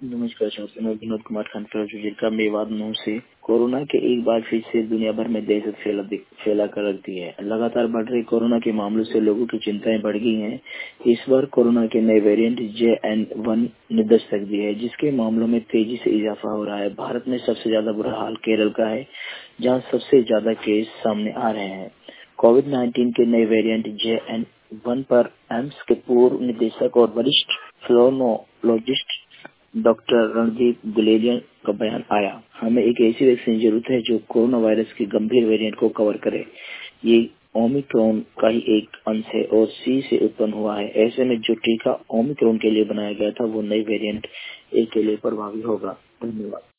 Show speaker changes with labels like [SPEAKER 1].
[SPEAKER 1] नमस्कार शास्त्री, मैं विनोद कुमार खनकर जिला मेवात नौ से। कोरोना के एक बार फिर से दुनिया भर में दहशत फैला कर रख दी है। लगातार बढ़ रहे कोरोना के मामलों से लोगों की चिंताएं बढ़ गई हैं। इस बार कोरोना के नए वेरिएंट JN.1 ने दस्तक दी है, जिसके मामलों में तेजी से इजाफा हो रहा है। भारत में सबसे ज्यादा बुरा हाल केरल का है, जहां सबसे ज्यादा केस सामने आ रहे हैं। कोविड-19 के नए वेरिएंट JN.1 पर एम्स के पूर्व निदेशक और वरिष्ठ फ्लोरोलॉजिस्ट डॉक्टर रणदीप गुलेरिया का बयान आया। हमें एक ऐसी वैक्सीन की जरूरत है जो कोरोना वायरस के गंभीर वेरिएंट को कवर करे। ये ओमिक्रॉन का ही एक अंश है और C से उत्पन्न हुआ है। ऐसे में जो टीका ओमिक्रॉन के लिए बनाया गया था, वो नई वेरिएंट A के लिए प्रभावी होगा। धन्यवाद।